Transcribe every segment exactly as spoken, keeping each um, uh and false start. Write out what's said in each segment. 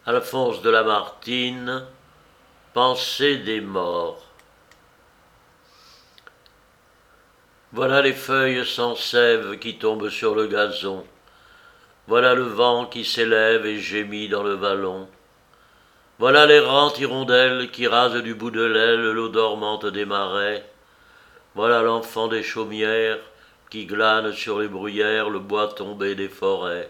Alphonse de Lamartine, Pensée des morts. Voilà les feuilles sans sève qui tombent sur le gazon. Voilà le vent qui s'élève et gémit dans le vallon. Voilà l'errante hirondelle qui rase du bout de l'aile l'eau dormante des marais. Voilà l'enfant des chaumières qui glane sur les bruyères le bois tombé des forêts.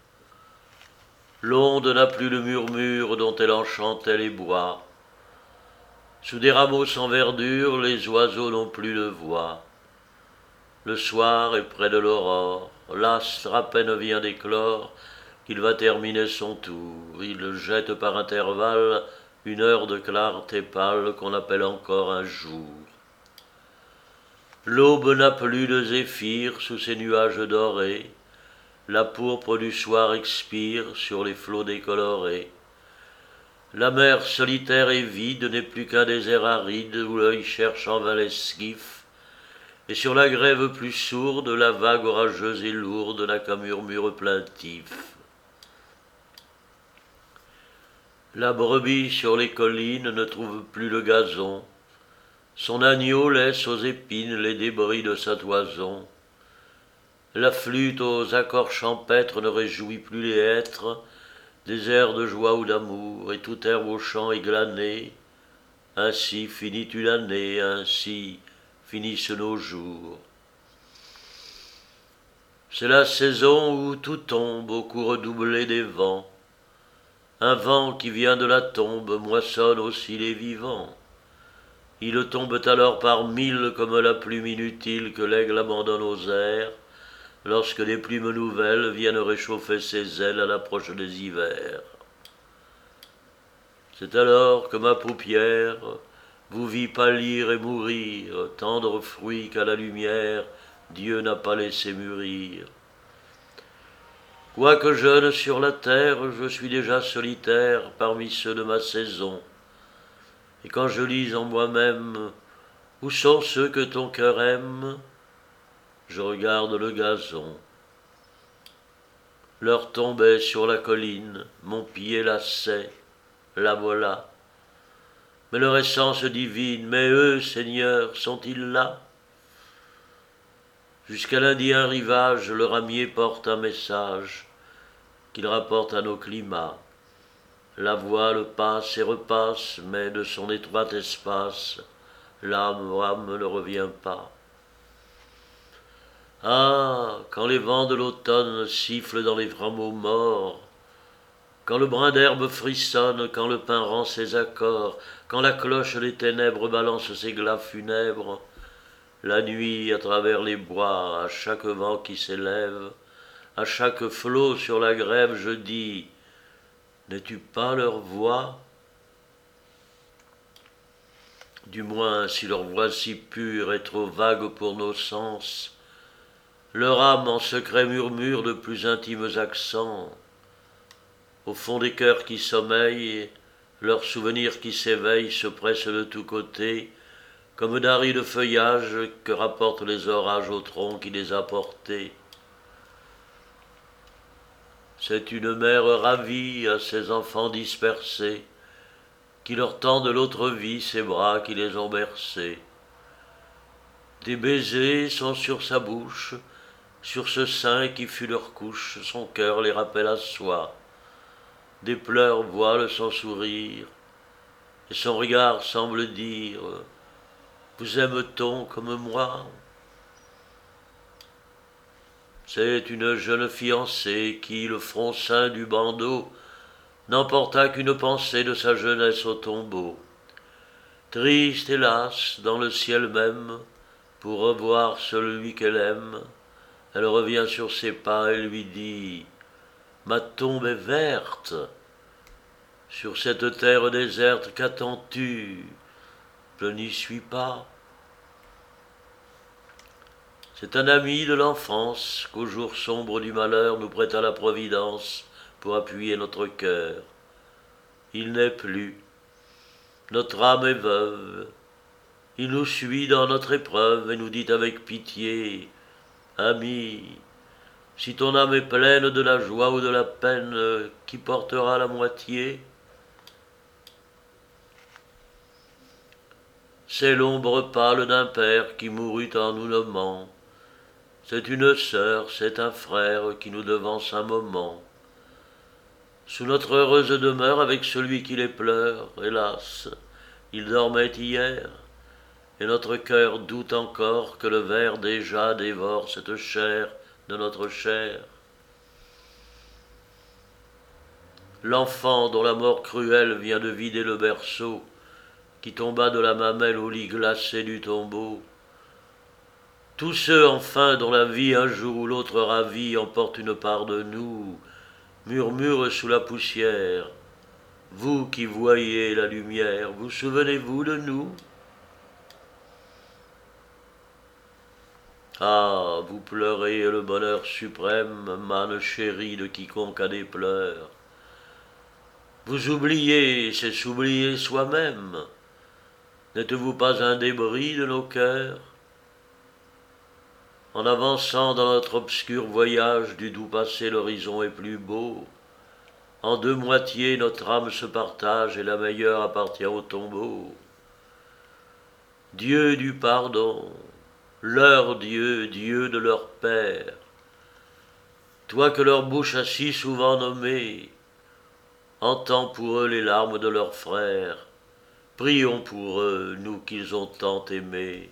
L'onde n'a plus le murmure dont elle enchantait les bois. Sous des rameaux sans verdure, les oiseaux n'ont plus de voix. Le soir est près de l'aurore, l'astre à peine vient d'éclore, qu'il va terminer son tour. Il jette par intervalles une heure de clarté pâle qu'on appelle encore un jour. L'aube n'a plus de zéphyr sous ses nuages dorés. La pourpre du soir expire sur les flots décolorés. La mer solitaire et vide n'est plus qu'un désert aride où l'œil cherche en vain l'esquif, et sur la grève plus sourde, la vague orageuse et lourde n'a qu'un murmure plaintif. La brebis sur les collines ne trouve plus le gazon. Son agneau laisse aux épines les débris de sa toison. La flûte aux accords champêtres ne réjouit plus les hêtres, des airs de joie ou d'amour, et tout herbe au champ est glané. Ainsi finit une année, ainsi finissent nos jours. C'est la saison où tout tombe au coup redoublé des vents. Un vent qui vient de la tombe moissonne aussi les vivants. Ils tombent alors par mille comme la plume inutile que l'aigle abandonne aux airs, lorsque des plumes nouvelles viennent réchauffer ses ailes à l'approche des hivers. C'est alors que ma paupière vous vit pâlir et mourir, tendre fruit qu'à la lumière Dieu n'a pas laissé mûrir. Quoique jeune sur la terre, je suis déjà solitaire parmi ceux de ma saison. Et quand je lis en moi-même « Où sont ceux que ton cœur aime ?» je regarde le gazon. L'heure tombait sur la colline, mon pied la sait, la voilà. Mais leur essence divine, mais eux, Seigneur, sont-ils là? Jusqu'à l'Indien rivage, le ramier porte un message qu'il rapporte à nos climats. La voile passe et repasse, mais de son étroit espace, l'âme âme ne revient pas. Ah, quand les vents de l'automne sifflent dans les rameaux morts, quand le brin d'herbe frissonne, quand le pin rend ses accords, quand la cloche des ténèbres balance ses glas funèbres, la nuit à travers les bois, à chaque vent qui s'élève, à chaque flot sur la grève, je dis, n'es-tu pas leur voix? Du moins, si leur voix si pure est trop vague pour nos sens, leur âme en secret murmure de plus intimes accents. Au fond des cœurs qui sommeillent, leurs souvenirs qui s'éveillent se pressent de tous côtés, comme d'arides feuillages que rapportent les orages au tronc qui les a portés. C'est une mère ravie à ses enfants dispersés, qui leur tend de l'autre vie ses bras qui les ont bercés. Des baisers sont sur sa bouche, sur ce sein qui fut leur couche, son cœur les rappelle à soi. Des pleurs voilent son sourire, et son regard semble dire « Vous aime-t-on comme moi ?» C'est une jeune fiancée qui, le front ceint du bandeau, n'emporta qu'une pensée de sa jeunesse au tombeau. Triste, hélas, dans le ciel même, pour revoir celui qu'elle aime, elle revient sur ses pas et lui dit « Ma tombe est verte. Sur cette terre déserte, qu'attends-tu? Je n'y suis pas. » C'est un ami de l'enfance qu'au jour sombre du malheur nous prêta la Providence pour appuyer notre cœur. Il n'est plus. Notre âme est veuve. Il nous suit dans notre épreuve et nous dit avec pitié « Ami, Si ton âme est pleine de la joie ou de la peine, qui portera la moitié? C'est l'ombre pâle d'un père qui mourut en nous nommant. C'est une sœur, c'est un frère qui nous devance un moment. Sous notre heureuse demeure avec celui qui les pleure, hélas, il dormait hier, et notre cœur doute encore que le ver déjà dévore cette chair de notre chair. L'enfant dont la mort cruelle vient de vider le berceau, qui tomba de la mamelle au lit glacé du tombeau. Tous ceux enfin dont la vie un jour ou l'autre ravie emporte une part de nous, murmurent sous la poussière. Vous qui voyez la lumière, vous souvenez-vous de nous? Ah, vous pleurez le bonheur suprême, manne chérie de quiconque a des pleurs. Vous oubliez, c'est s'oublier soi-même. N'êtes-vous pas un débris de nos cœurs? En avançant dans notre obscur voyage du doux passé, l'horizon est plus beau. En deux moitiés, notre âme se partage et la meilleure appartient au tombeau. Dieu du pardon, leur Dieu, Dieu de leur Père, toi que leur bouche a si souvent nommé, entends pour eux les larmes de leurs frères, prions pour eux, nous qu'ils ont tant aimés.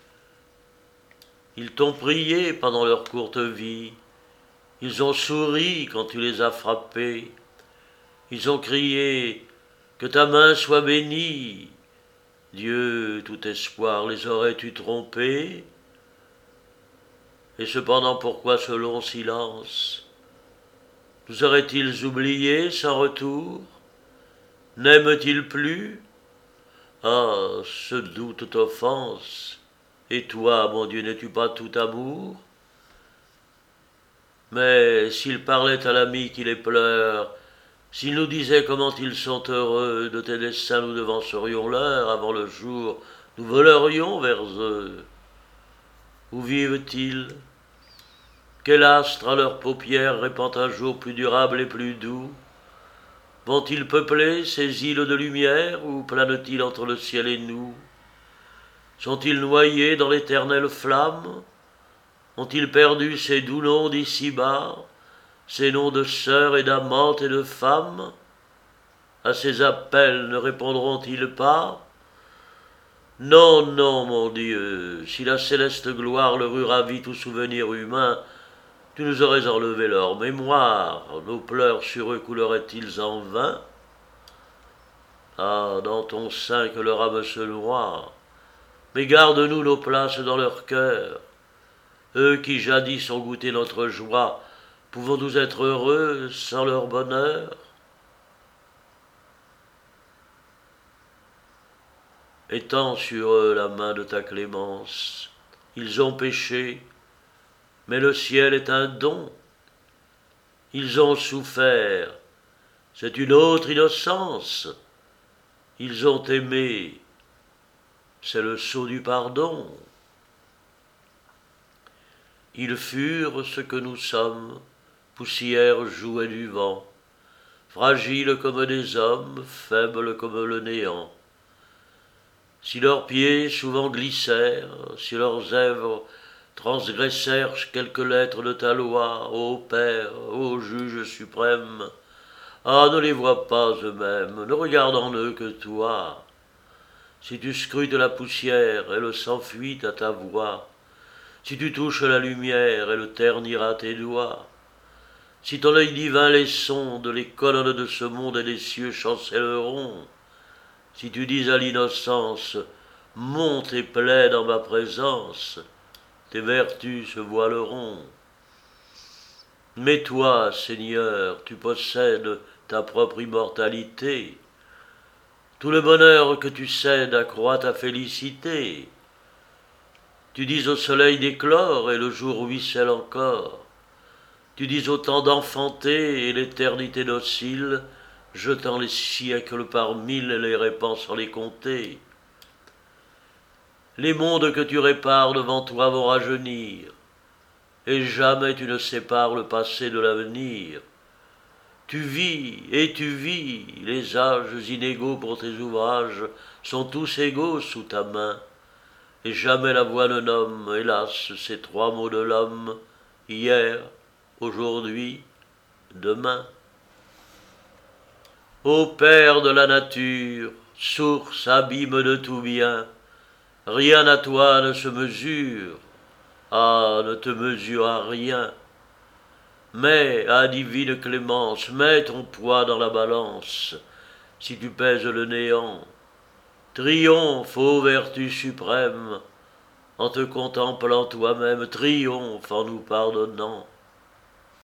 Ils t'ont prié pendant leur courte vie, ils ont souri quand tu les as frappés, ils ont crié « Que ta main soit bénie !» Dieu, tout espoir, les aurais-tu trompés? Et cependant pourquoi ce long silence? Nous auraient-ils oubliés sans retour? N'aiment-ils plus? Ah, ce doute t'offense. Et toi, mon Dieu, n'es-tu pas tout amour? Mais s'ils parlaient à l'ami qui les pleure, s'ils nous disaient comment ils sont heureux, de tes desseins nous devancerions l'heure, avant le jour, nous volerions vers eux. Où vivent-ils? Quel astre à leurs paupières répand un jour plus durable et plus doux? Vont-ils peupler ces îles de lumière, ou planent-ils entre le ciel et nous? Sont-ils noyés dans l'éternelle flamme? Ont-ils perdu ces doux noms d'ici-bas, ces noms de sœurs et d'amantes et de femmes? À ces appels ne répondront-ils pas? Non, non, mon Dieu, si la céleste gloire leur eût ravi tout souvenir humain, tu nous aurais enlevé leur mémoire, nos pleurs sur eux couleraient-ils en vain? Ah, dans ton sein que leur âme se noie, mais garde-nous nos places dans leur cœur. Eux qui jadis ont goûté notre joie, pouvons-nous être heureux sans leur bonheur? Étends sur eux la main de ta clémence. Ils ont péché, mais le ciel est un don. Ils ont souffert, c'est une autre innocence. Ils ont aimé, c'est le sceau du pardon. Ils furent ce que nous sommes, poussière jouet du vent, fragiles comme des hommes, faibles comme le néant. Si leurs pieds souvent glissèrent, si leurs lèvres transgressèrent quelques lettres de ta loi, ô Père, ô Juge suprême, ah, ne les vois pas eux-mêmes, ne regarde en eux que toi. Si tu scrutes la poussière, elle s'enfuit à ta voix. Si tu touches la lumière, elle ternira tes doigts. Si ton œil divin les sonde, les colonnes de ce monde et les cieux chancelleront. Si tu dis à l'innocence, monte et plaide en ma présence, tes vertus se voileront. Mais toi, Seigneur, tu possèdes ta propre immortalité. Tout le bonheur que tu cèdes accroît ta félicité. Tu dis au soleil d'éclore et le jour ruisselle encore. Tu dis au temps d'enfanter et l'éternité docile, jetant les siècles par mille et les répand sans les compter. Les mondes que tu répares devant toi vont rajeunir. et jamais tu ne sépares le passé de l'avenir. Tu vis et tu vis, les âges inégaux pour tes ouvrages sont tous égaux sous ta main, et jamais la voix ne nomme, hélas, ces trois mots de l'homme, hier, aujourd'hui, demain. Ô Père de la nature, source, abîme de tout bien, rien à toi ne se mesure, ah, ne te mesure à rien. Mais, à divine clémence, mets ton poids dans la balance, si tu pèses le néant. Triomphe, ô vertu suprême, en te contemplant toi-même, triomphe en nous pardonnant.